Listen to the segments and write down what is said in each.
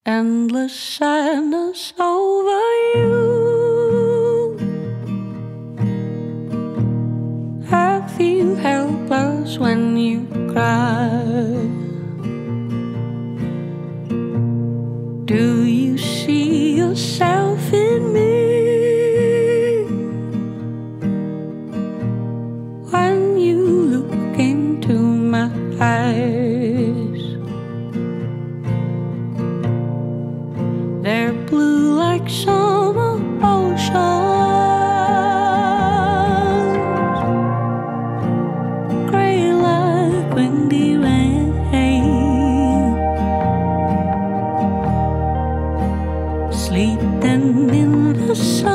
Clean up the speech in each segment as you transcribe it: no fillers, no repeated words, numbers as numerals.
Endless sadness over you. I feel helpless when you cry. Do you see yourself in me when you look into my eyes? They're blue like summer oceans, gray like windy rain, sleeping in the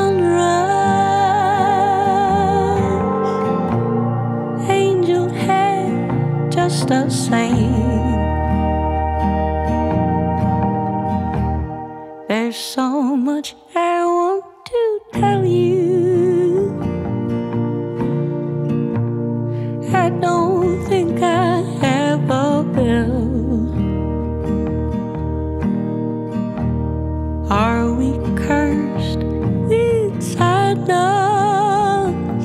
sunrise, angel hair just the same. There's so much I want to tell you. I don't think I ever will. Are we cursed with sadness?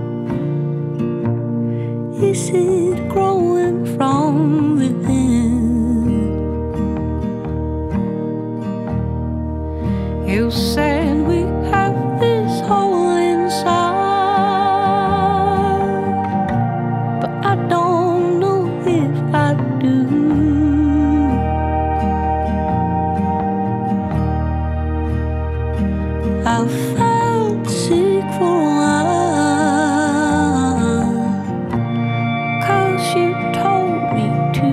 Is it growing from within? You said we have this hole inside, but I don't know if I do. I felt sick for a while, 'cause you told me to.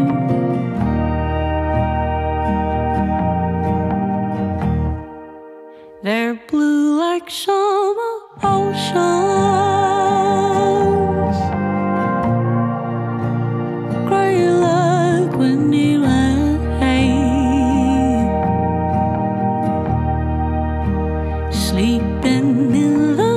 They're blue like summer oceans, gray like windy rain, sleeping in the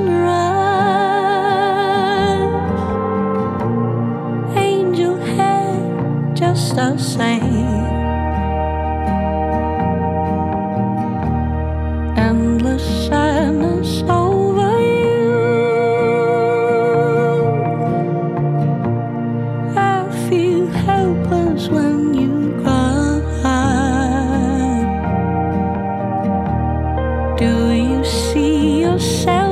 sunrise, angel hair just the same. Endless sadness over you. I feel helpless when you cry. Do you see yourself